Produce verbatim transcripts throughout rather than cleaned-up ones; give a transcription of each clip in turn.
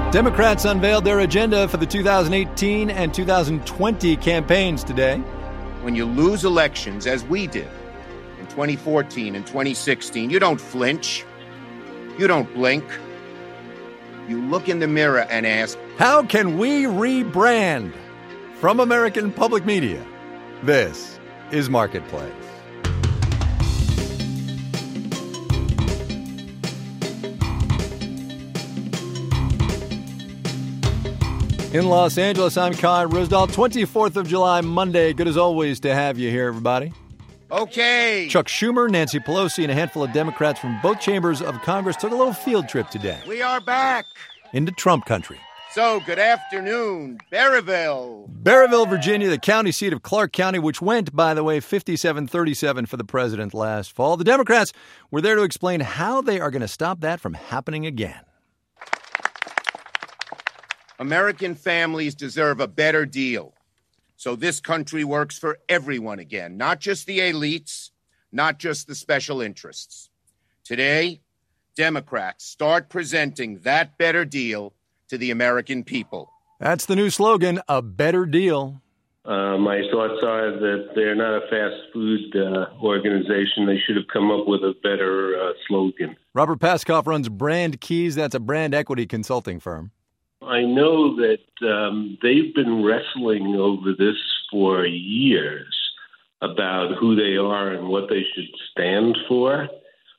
Democrats unveiled their agenda for the two thousand eighteen and two thousand twenty campaigns today. When you lose elections, as we did in twenty fourteen and twenty sixteen, you don't flinch. You don't blink. You look in the mirror and ask, how can we rebrand? From American Public Media, this is Marketplace. In Los Angeles, I'm Kai Ryssdal. twenty-fourth of July, Monday. Good as always to have you here, everybody. Okay. Chuck Schumer, Nancy Pelosi, and a handful of Democrats from both chambers of Congress took a little field trip today. We are back. Into Trump country. So, good afternoon, Berryville. Berryville, Virginia, the county seat of Clark County, which went, by the way, fifty-seven thirty-seven for the president last fall. The Democrats were there to explain how they are going to stop that from happening again. American families deserve a better deal. So this country works for everyone again, not just the elites, not just the special interests. Today, Democrats start presenting that better deal to the American people. That's the new slogan, a better deal. Uh, my thoughts are that they're not a fast food uh, organization. They should have come up with a better uh, slogan. Robert Paskoff runs Brand Keys. That's a brand equity consulting firm. I know that um, they've been wrestling over this for years about who they are and what they should stand for.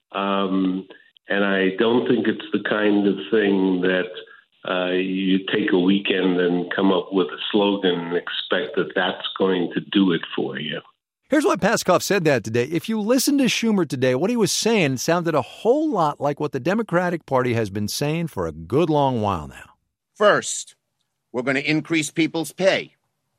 Um, and I don't think it's the kind of thing that uh, you take a weekend and come up with a slogan and expect that that's going to do it for you. Here's why Paskoff said that today. If you listen to Schumer today, what he was saying sounded a whole lot like what the Democratic Party has been saying for a good long while now. First, we're going to increase people's pay.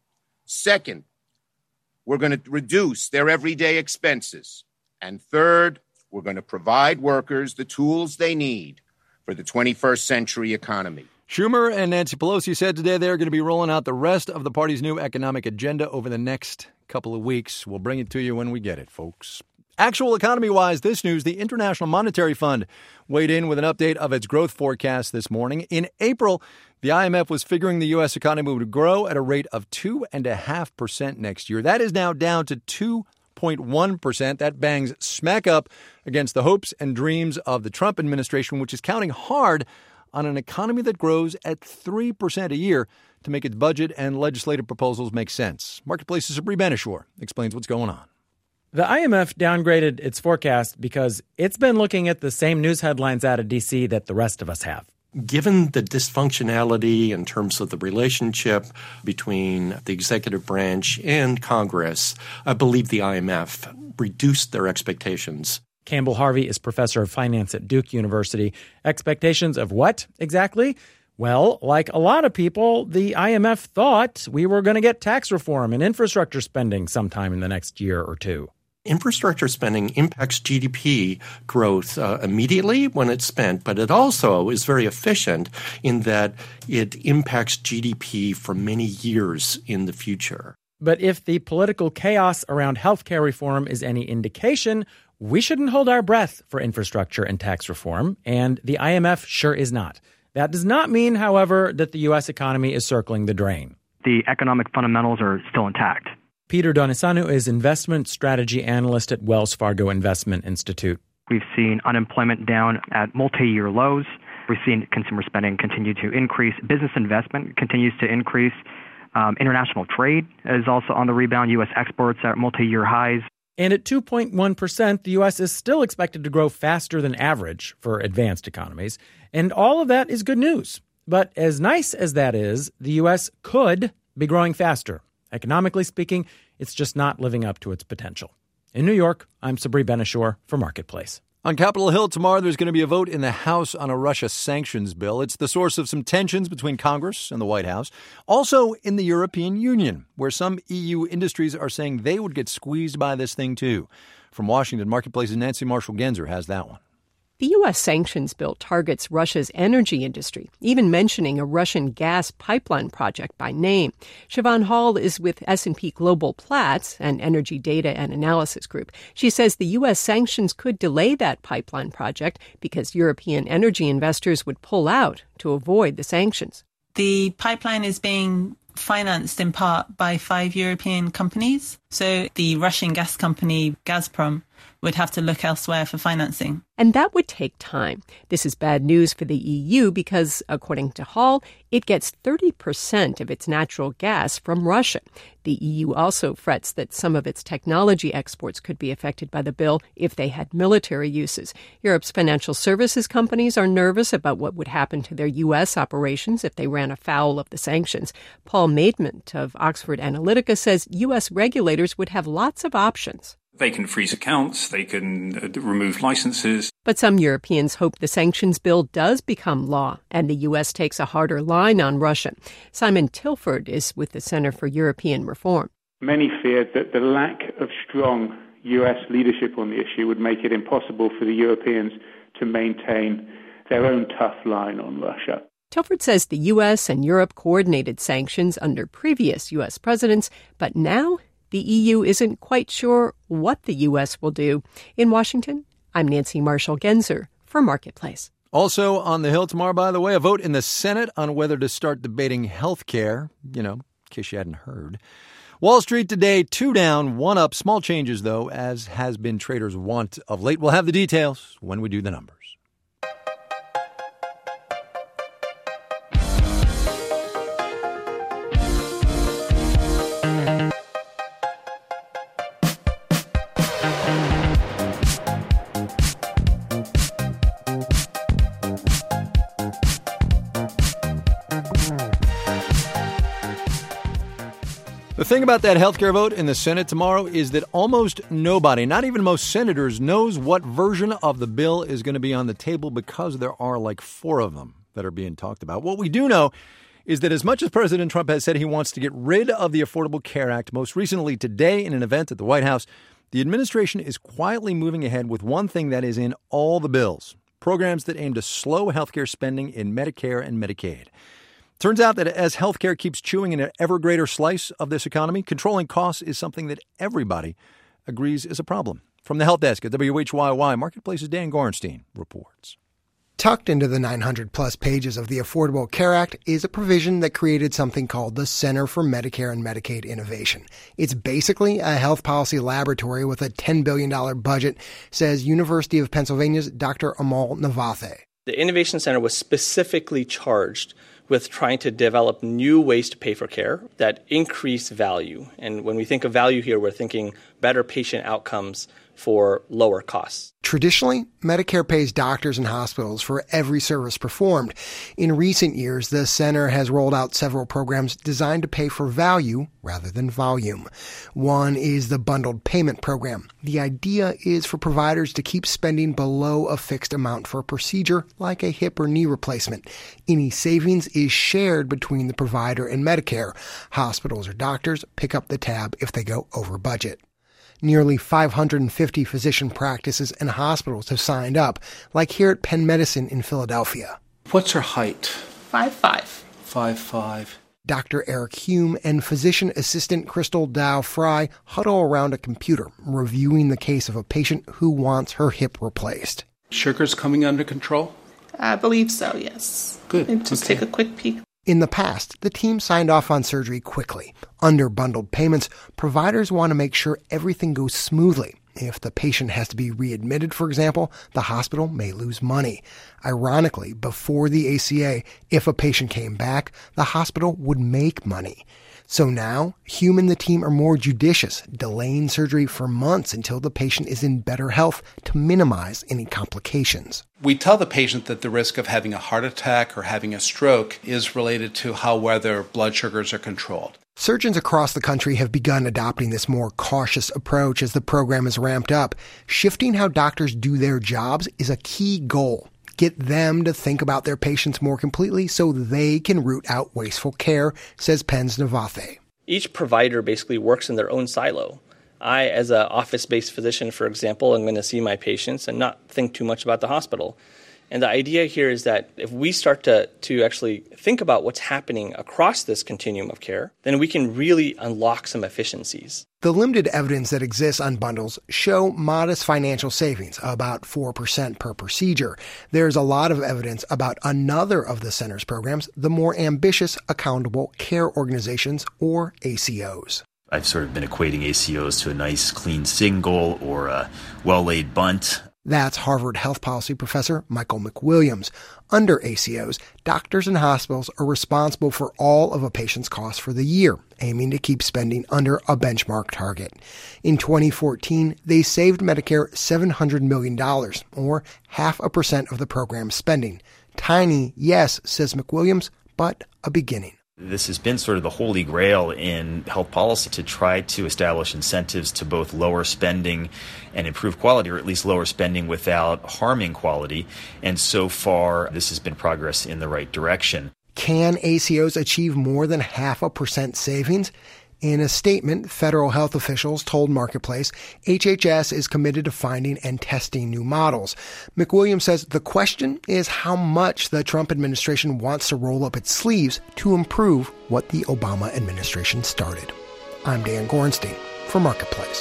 Second, we're going to reduce their everyday expenses. And third, we're going to provide workers the tools they need for the twenty-first century economy. Schumer and Nancy Pelosi said today they're going to be rolling out the rest of the party's new economic agenda over the next couple of weeks. We'll bring it to you when we get it, folks. Actual economy-wise, this news, the International Monetary Fund weighed in with an update of its growth forecast this morning. In April, the I M F was figuring the U S economy would grow at a rate of two point five percent next year. That is now down to two point one percent. That bangs smack up against the hopes and dreams of the Trump administration, which is counting hard on an economy that grows at three percent a year to make its budget and legislative proposals make sense. Marketplace's Sabri Benishore explains what's going on. The I M F downgraded its forecast because it's been looking at the same news headlines out of D C that the rest of us have. Given the dysfunctionality in terms of the relationship between the executive branch and Congress, I believe the I M F reduced their expectations. Campbell Harvey is professor of finance at Duke University. Expectations of what exactly? Well, like a lot of people, the I M F thought we were going to get tax reform and infrastructure spending sometime in the next year or two. Infrastructure spending impacts G D P growth uh, immediately when it's spent, but it also is very efficient in that it impacts G D P for many years in the future. But if the political chaos around health care reform is any indication, we shouldn't hold our breath for infrastructure and tax reform, and the I M F sure is not. That does not mean, however, that the U S economy is circling the drain. The economic fundamentals are still intact. Peter Donisanu is investment strategy analyst at Wells Fargo Investment Institute. We've seen unemployment down at multi-year lows. We've seen consumer spending continue to increase. Business investment continues to increase. Um, international trade is also on the rebound. U S exports are at multi-year highs. And at two point one percent, the U S is still expected to grow faster than average for advanced economies. And all of that is good news. But as nice as that is, the U S could be growing faster. Economically speaking, it's just not living up to its potential. In New York, I'm Sabri Benishore for Marketplace. On Capitol Hill tomorrow, there's going to be a vote in the House on a Russia sanctions bill. It's the source of some tensions between Congress and the White House. Also in the European Union, where some E U industries are saying they would get squeezed by this thing too. From Washington, Marketplace's Nancy Marshall-Genzer has that one. The U S sanctions bill targets Russia's energy industry, even mentioning a Russian gas pipeline project by name. Siobhan Hall is with S and P Global Platts, an energy data and analysis group. She says the U S sanctions could delay that pipeline project because European energy investors would pull out to avoid the sanctions. The pipeline is being financed in part by five European companies. So the Russian gas company Gazprom would have to look elsewhere for financing. And that would take time. This is bad news for the E U because, according to Hall, it gets thirty percent of its natural gas from Russia. The E U also frets that some of its technology exports could be affected by the bill if they had military uses. Europe's financial services companies are nervous about what would happen to their U S operations if they ran afoul of the sanctions. Paul Maidment of Oxford Analytica says U S regulators would have lots of options. They can freeze accounts, they can uh, remove licenses. But some Europeans hope the sanctions bill does become law and the U S takes a harder line on Russia. Simon Tilford is with the Center for European Reform. Many feared that the lack of strong U S leadership on the issue would make it impossible for the Europeans to maintain their own tough line on Russia. Tilford says the U S and Europe coordinated sanctions under previous U S presidents, but now the E U isn't quite sure what the U S will do. In Washington, I'm Nancy Marshall-Genzer for Marketplace. Also on the Hill tomorrow, by the way, a vote in the Senate on whether to start debating health care, you know, in case you hadn't heard. Wall Street today, two down, one up. Small changes, though, as has been traders' want of late. We'll have the details when we do the numbers. The thing about that healthcare vote in the Senate tomorrow is that almost nobody, not even most senators, knows what version of the bill is going to be on the table because there are like four of them that are being talked about. What we do know is that as much as President Trump has said he wants to get rid of the Affordable Care Act, most recently today in an event at the White House, the administration is quietly moving ahead with one thing that is in all the bills, programs that aim to slow healthcare spending in Medicare and Medicaid. Turns out that as healthcare keeps chewing an ever greater slice of this economy, controlling costs is something that everybody agrees is a problem. From the Health Desk at W H Y Y, Marketplace's Dan Gorenstein reports. Tucked into the nine hundred plus pages of the Affordable Care Act is a provision that created something called the Center for Medicare and Medicaid Innovation. It's basically a health policy laboratory with a ten billion dollars budget, says University of Pennsylvania's Doctor Amal Navathe. The Innovation Center was specifically charged with trying to develop new ways to pay for care that increase value. And when we think of value here, we're thinking better patient outcomes for lower costs. Traditionally, Medicare pays doctors and hospitals for every service performed. In recent years, the center has rolled out several programs designed to pay for value rather than volume. One is the bundled payment program. The idea is for providers to keep spending below a fixed amount for a procedure like a hip or knee replacement. Any savings is shared between the provider and Medicare. Hospitals or doctors pick up the tab if they go over budget. Nearly five hundred fifty physician practices and hospitals have signed up, like here at Penn Medicine in Philadelphia. What's her height? Five five. Five five. Doctor Eric Hume and physician assistant Crystal Dow Fry huddle around a computer, reviewing the case of a patient who wants her hip replaced. Sugar's coming under control? I believe so, yes. Good. And just okay. take a quick peek. In the past, the team signed off on surgery quickly. Under bundled payments, providers want to make sure everything goes smoothly. If the patient has to be readmitted, for example, the hospital may lose money. Ironically, before the A C A, if a patient came back, the hospital would make money. So now, Hume and the team are more judicious, delaying surgery for months until the patient is in better health to minimize any complications. We tell the patient that the risk of having a heart attack or having a stroke is related to how well their blood sugars are controlled. Surgeons across the country have begun adopting this more cautious approach as the program is ramped up. Shifting how doctors do their jobs is a key goal. Get them to think about their patients more completely so they can root out wasteful care, says Penn's Navathe. Each provider basically works in their own silo. I, as an office-based physician, for example, am going to see my patients and not think too much about the hospital. And the idea here is that if we start to, to actually think about what's happening across this continuum of care, then we can really unlock some efficiencies. The limited evidence that exists on bundles show modest financial savings, about four percent per procedure. There's a lot of evidence about another of the center's programs, the more ambitious Accountable Care Organizations, or A C Os. I've sort of been equating A C Os to a nice clean single or a well-laid bunt. That's Harvard health policy professor Michael McWilliams. Under A C Os, doctors and hospitals are responsible for all of a patient's costs for the year, aiming to keep spending under a benchmark target. In twenty fourteen, they saved Medicare seven hundred million dollars, or half a percent of the program's spending. Tiny, yes, says McWilliams, but a beginning. This has been sort of the holy grail in health policy, to try to establish incentives to both lower spending and improve quality, or at least lower spending without harming quality. And so far, this has been progress in the right direction. Can A C Os achieve more than half a percent savings? In a statement, federal health officials told Marketplace H H S is committed to finding and testing new models. McWilliams says the question is how much the Trump administration wants to roll up its sleeves to improve what the Obama administration started. I'm Dan Gorenstein for Marketplace.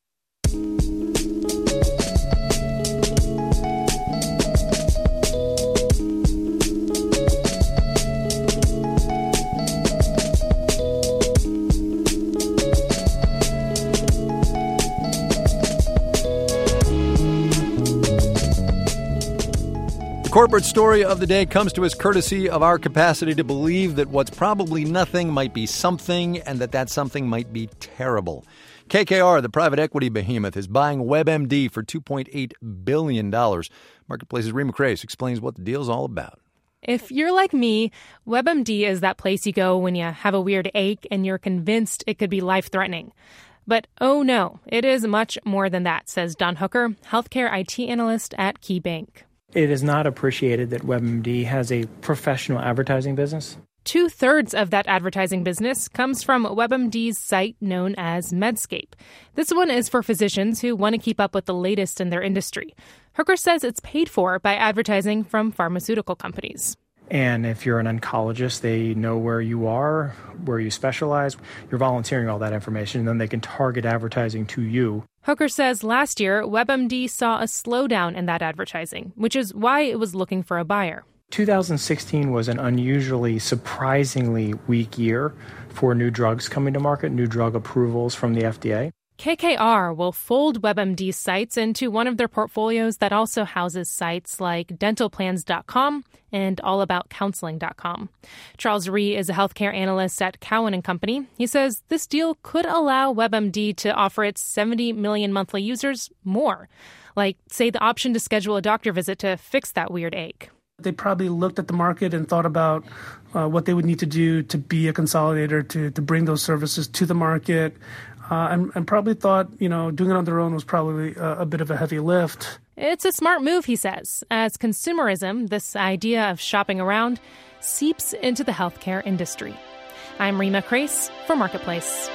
The corporate story of the day comes to us courtesy of our capacity to believe that what's probably nothing might be something, and that that something might be terrible. K K R, the private equity behemoth, is buying WebMD for two point eight billion dollars. Marketplace's Rima Crace explains what the deal's all about. If you're like me, WebMD is that place you go when you have a weird ache and you're convinced it could be life-threatening. But oh no, it is much more than that, says Don Hooker, healthcare I T analyst at KeyBank. It is not appreciated that WebMD has a professional advertising business. Two-thirds of that advertising business comes from WebMD's site known as Medscape. This one is for physicians who want to keep up with the latest in their industry. Hooker says it's paid for by advertising from pharmaceutical companies. And if you're an oncologist, they know where you are, where you specialize. You're volunteering all that information, and then they can target advertising to you. Hooker says last year, WebMD saw a slowdown in that advertising, which is why it was looking for a buyer. two thousand sixteen was an unusually, surprisingly weak year for new drugs coming to market, new drug approvals from the F D A. K K R will fold WebMD's sites into one of their portfolios that also houses sites like dental plans dot com and all about counseling dot com. Charles Rhee is a healthcare analyst at Cowen and Company. He says this deal could allow WebMD to offer its seventy million monthly users more, like, say, the option to schedule a doctor visit to fix that weird ache. They probably looked at the market and thought about uh, what they would need to do to be a consolidator, to, to bring those services to the market. Uh, and, and probably thought, you know, doing it on their own was probably a, a bit of a heavy lift. It's a smart move, he says, as consumerism, this idea of shopping around, seeps into the healthcare industry. I'm Rima Crace for Marketplace.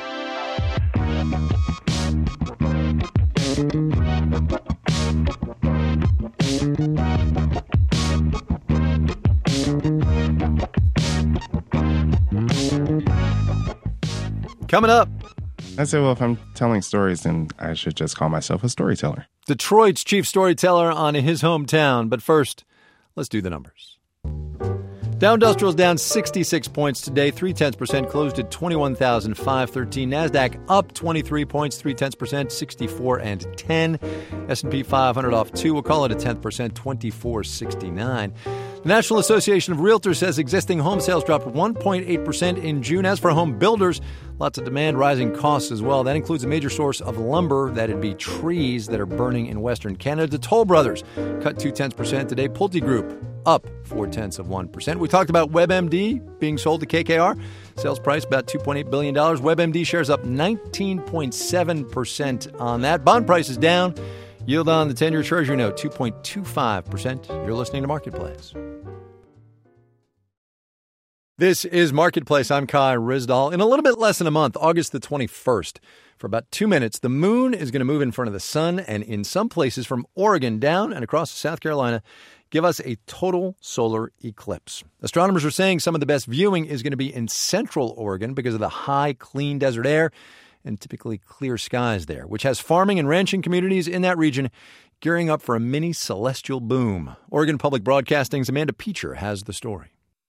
Coming up. I say, well, if I'm telling stories, then I should just call myself a storyteller. Detroit's chief storyteller on his hometown. But first, let's do the numbers. Dow Industrial's down sixty-six points today, three tenths percent, closed at twenty-one thousand five hundred thirteen. NASDAQ up twenty-three points, three tenths percent, sixty-four and ten. S and P five hundred off two, we'll call it a tenth percent, twenty-four sixty-nine. The National Association of Realtors says existing home sales dropped one point eight percent in June. As for home builders, lots of demand, rising costs as well. That includes a major source of lumber, that'd be trees that are burning in Western Canada. The Toll Brothers cut two tenths percent today. Pulte Group up four tenths of one percent. We talked about WebMD being sold to K K R. Sales price about two point eight billion dollars. WebMD shares up nineteen point seven percent on that. Bond price is down. Yield on the ten-year Treasury note, two point two five percent. You're listening to Marketplace. This is Marketplace. I'm Kai Ryssdal. In a little bit less than a month, August the twenty-first, for about two minutes, the moon is going to move in front of the sun, and in some places from Oregon down and across South Carolina, give us a total solar eclipse. Astronomers are saying some of the best viewing is going to be in central Oregon because of the high, clean desert air and typically clear skies there, which has farming and ranching communities in that region gearing up for a mini celestial boom. Oregon Public Broadcasting's Amanda Peacher has the story.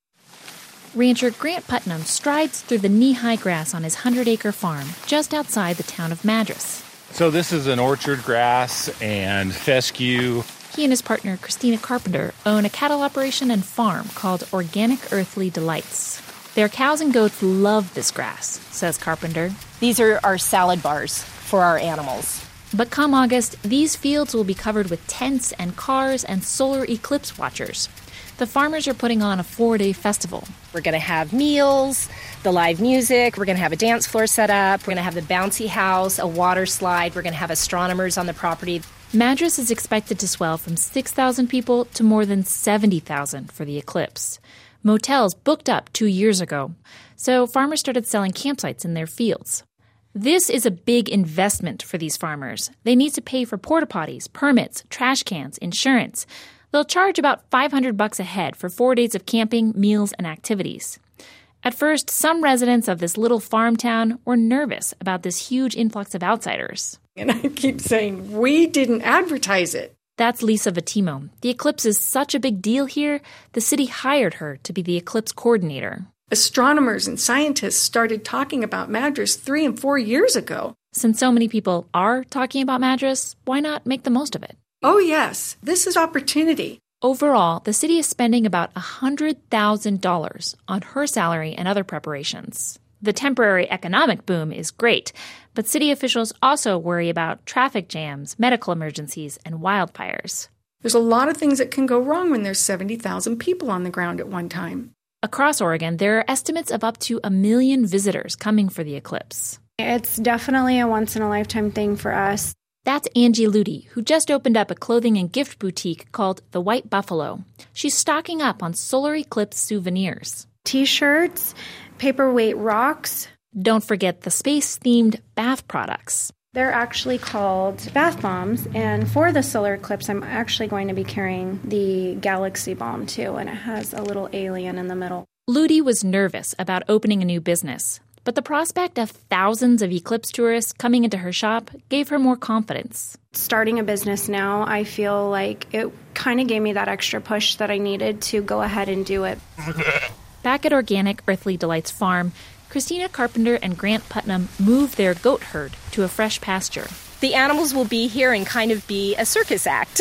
Rancher Grant Putnam strides through the knee-high grass on his hundred-acre farm just outside the town of Madras. So this is an orchard grass and fescue. He and his partner, Christina Carpenter, own a cattle operation and farm called Organic Earthly Delights. Their cows and goats love this grass, says Carpenter. These are our salad bars for our animals. But come August, these fields will be covered with tents and cars and solar eclipse watchers. The farmers are putting on a four-day festival. We're going to have meals, the live music, we're going to have a dance floor set up, we're going to have the bouncy house, a water slide, we're going to have astronomers on the property. Madras is expected to swell from six thousand people to more than seventy thousand for the eclipse. Motels booked up two years ago, so farmers started selling campsites in their fields. This is a big investment for these farmers. They need to pay for porta potties, permits, trash cans, insurance. They'll charge about five hundred bucks a head for four days of camping, meals, and activities. At first, some residents of this little farm town were nervous about this huge influx of outsiders. And I keep saying, we didn't advertise it. That's Lisa Vatimo. The eclipse is such a big deal here, the city hired her to be the eclipse coordinator. Astronomers and scientists started talking about Madras three and four years ago. Since so many people are talking about Madras, why not make the most of it? Oh, yes. This is opportunity. Overall, the city is spending about one hundred thousand dollars on her salary and other preparations. The temporary economic boom is great, but city officials also worry about traffic jams, medical emergencies, and wildfires. There's a lot of things that can go wrong when there's seventy thousand people on the ground at one time. Across Oregon, there are estimates of up to a million visitors coming for the eclipse. It's definitely a once-in-a-lifetime thing for us. That's Angie Ludi, who just opened up a clothing and gift boutique called The White Buffalo. She's stocking up on solar eclipse souvenirs. T-shirts, paperweight rocks. Don't forget the space-themed bath products. They're actually called bath bombs, and for the solar eclipse, I'm actually going to be carrying the Galaxy Bomb, too, and it has a little alien in the middle. Ludi was nervous about opening a new business, but the prospect of thousands of eclipse tourists coming into her shop gave her more confidence. Starting a business now, I feel like it kind of gave me that extra push that I needed to go ahead and do it. Back at Organic Earthly Delights Farm, Christina Carpenter and Grant Putnam moved their goat herd to a fresh pasture. The animals will be here and kind of be a circus act.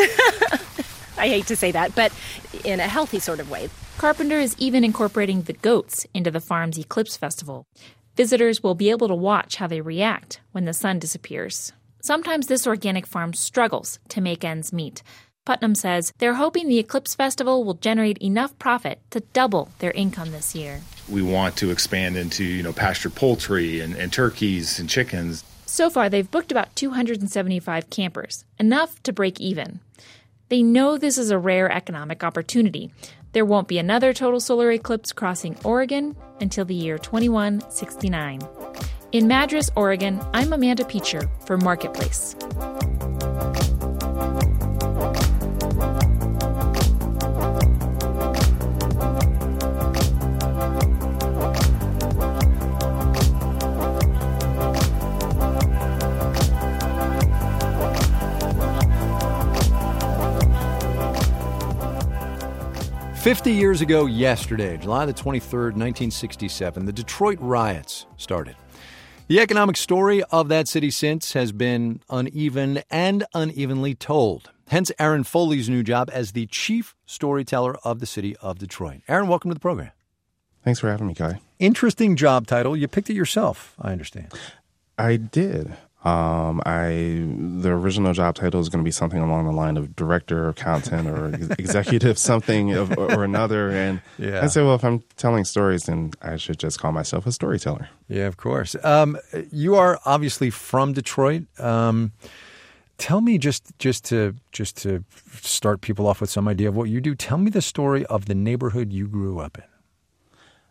I hate to say that, but in a healthy sort of way. Carpenter is even incorporating the goats into the farm's Eclipse Festival. Visitors will be able to watch how they react when the sun disappears. Sometimes this organic farm struggles to make ends meet. Putnam says they're hoping the Eclipse Festival will generate enough profit to double their income this year. We want to expand into, you know, pastured poultry and, and turkeys and chickens. So far, they've booked about two hundred seventy-five campers, enough to break even. They know this is a rare economic opportunity. There won't be another total solar eclipse crossing Oregon until the year twenty-one sixty-nine. In Madras, Oregon, I'm Amanda Peacher for Marketplace. Fifty years ago yesterday, July the twenty-third, nineteen sixty-seven, the Detroit riots started. The economic story of that city since has been uneven and unevenly told. Hence Aaron Foley's new job as the chief storyteller of the city of Detroit. Aaron, welcome to the program. Thanks for having me, Kai. Interesting job title. You picked it yourself, I understand. I did. Um, I the original job title is going to be something along the line of director of content or executive something of, or another. And yeah. I said, well, if I'm telling stories, then I should just call myself a storyteller. Yeah, of course. Um, you are obviously from Detroit. Um, tell me just just to just to start people off with some idea of what you do. Tell me the story of the neighborhood you grew up in.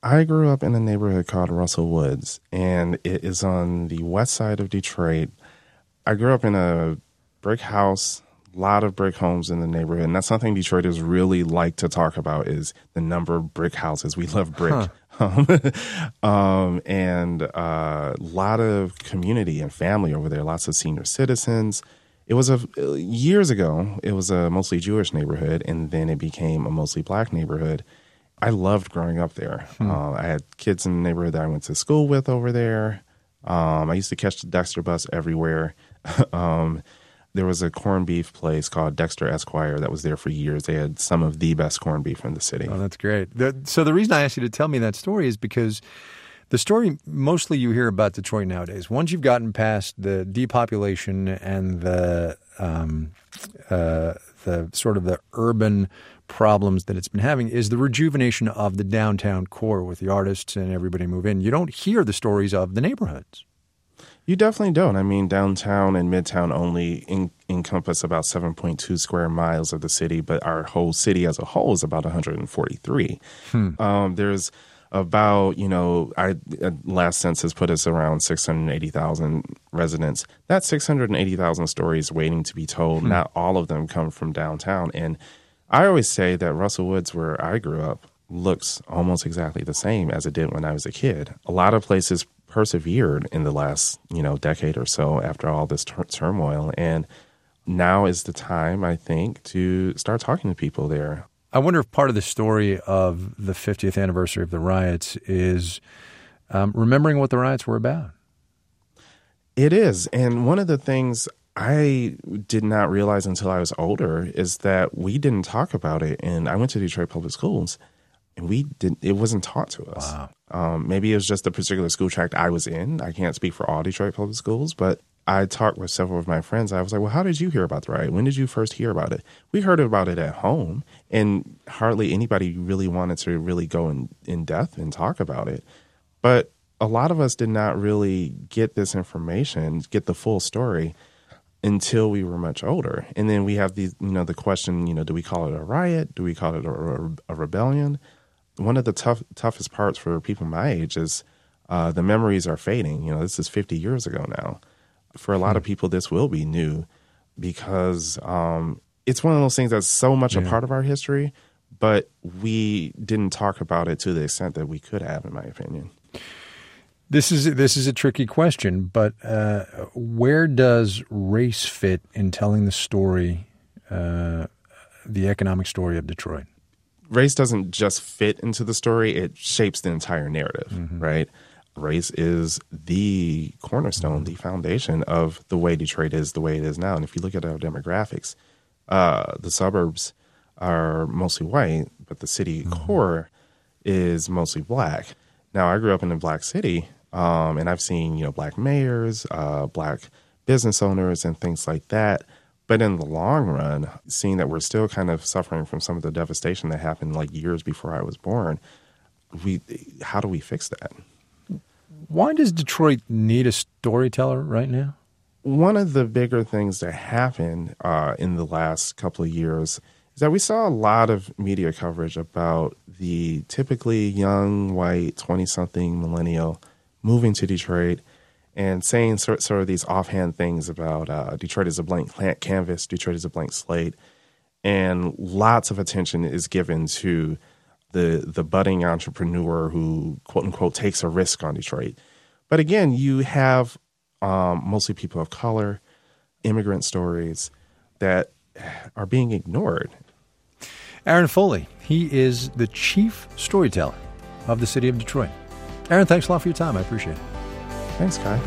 I grew up in a neighborhood called Russell Woods, and it is on the west side of Detroit. I grew up in a brick house, a lot of brick homes in the neighborhood, and that's something Detroiters really like to talk about is the number of brick houses. We love brick. Huh. um, and a uh, lot of community and family over there, lots of senior citizens. It was a years ago, it was a mostly Jewish neighborhood, and then it became a mostly black neighborhood. I loved growing up there. Hmm. Uh, I had kids in the neighborhood that I went to school with over there. Um, I used to catch the Dexter bus everywhere. um, there was a corned beef place called Dexter Esquire that was there for years. They had some of the best corned beef in the city. Oh, that's great. The, so the reason I asked you to tell me that story is because the story mostly you hear about Detroit nowadays, once you've gotten past the depopulation and the um, uh, the sort of the urban problems that it's been having, is the rejuvenation of the downtown core with the artists and everybody move in. You don't hear the stories of the neighborhoods. You definitely don't. I mean, downtown and midtown only in, encompass about seven point two square miles of the city, but our whole city as a whole is about one hundred forty-three. Hmm. Um, there's about, you know, I last census put us around six hundred eighty thousand residents. That's six hundred eighty thousand stories waiting to be told. Hmm. Not all of them come from downtown. And I always say that Russell Woods, where I grew up, looks almost exactly the same as it did when I was a kid. A lot of places persevered in the last, you know, decade or so after all this tur- turmoil. And now is the time, I think, to start talking to people there. I wonder if part of the story of the fiftieth anniversary of the riots is um, remembering what the riots were about. It is. And one of the things I did not realize until I was older is that we didn't talk about it. And I went to Detroit Public Schools, and we didn't. It wasn't taught to us. Wow. Um, maybe it was just the particular school tract I was in. I can't speak for all Detroit Public Schools, but I talked with several of my friends. I was like, well, how did you hear about the riot? When did you first hear about it? We heard about it at home, and hardly anybody really wanted to really go in, in depth and talk about it. But a lot of us did not really get this information, get the full story until we were much older. And then we have these, you know, the question, you know, do we call it a riot? Do we call it a, a rebellion? One of the tough, toughest parts for people my age is uh, the memories are fading. You know, this is fifty years ago now. For a lot hmm. of people, this will be new because um, it's one of those things that's so much yeah. a part of our history, but we didn't talk about it to the extent that we could have, in my opinion. This is this is a tricky question, but uh, where does race fit in telling the story, uh, the economic story of Detroit? Race doesn't just fit into the story; it shapes the entire narrative, mm-hmm. right? Race is the cornerstone, the foundation of the way Detroit is the way it is now. And if you look at our demographics, uh, the suburbs are mostly white, but the city mm-hmm. core is mostly black. Now, I grew up in a black city, um, and I've seen, you know, black mayors, uh, black business owners, and things like that. But in the long run, seeing that we're still kind of suffering from some of the devastation that happened like years before I was born, we how do we fix that? Why does Detroit need a storyteller right now? One of the bigger things that happened uh, in the last couple of years is that we saw a lot of media coverage about the typically young, white, twenty-something millennial moving to Detroit and saying sort, sort of these offhand things about uh, Detroit is a blank canvas, Detroit is a blank slate, and lots of attention is given to the the budding entrepreneur who, quote unquote, takes a risk on Detroit. But again, you have um, mostly people of color, immigrant stories that are being ignored. Aaron Foley, he is the chief storyteller of the city of Detroit. Aaron, thanks a lot for your time. I appreciate it. Thanks, Kai.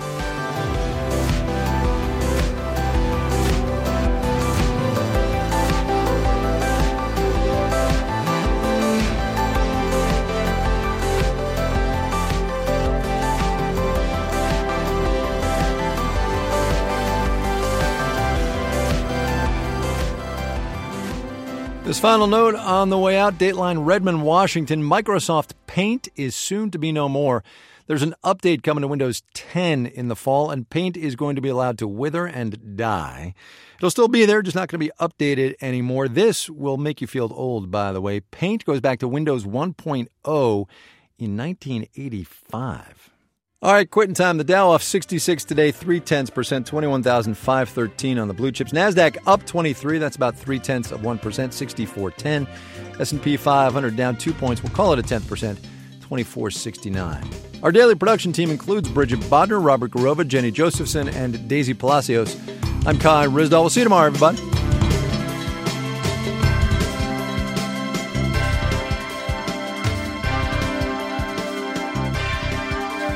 This final note on the way out, Dateline Redmond, Washington. Microsoft Paint is soon to be no more. There's an update coming to Windows ten in the fall, and Paint is going to be allowed to wither and die. It'll still be there, just not going to be updated anymore. This will make you feel old, by the way. Paint goes back to Windows one point oh in nineteen eighty-five. All right, quitting time. The Dow off sixty-six today, three tenths percent, twenty-one thousand five hundred thirteen on the blue chips. NASDAQ up twenty-three, that's about three tenths of one percent, sixty-four ten. S and P five hundred down two points, we'll call it a tenth percent, twenty-four sixty-nine. Our daily production team includes Bridget Bodner, Robert Garova, Jenny Josephson, and Daisy Palacios. I'm Kai Ryssdal. We'll see you tomorrow, everybody.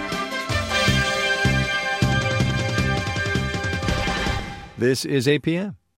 This is A P M.